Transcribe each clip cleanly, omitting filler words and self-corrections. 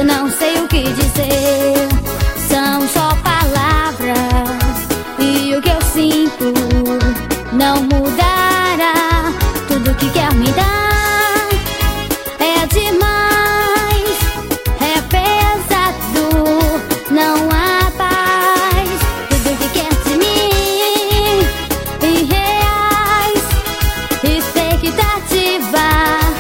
não sei o que dizer. São só palavras e o que eu sinto não mudará. Tudo que quer me dar é demais, é pesado, não há paz. Tudo que quer de mim, irreais, expectativa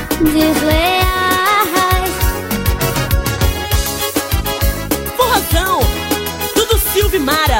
desleais. Forrozão, tudo Silvio e Mara.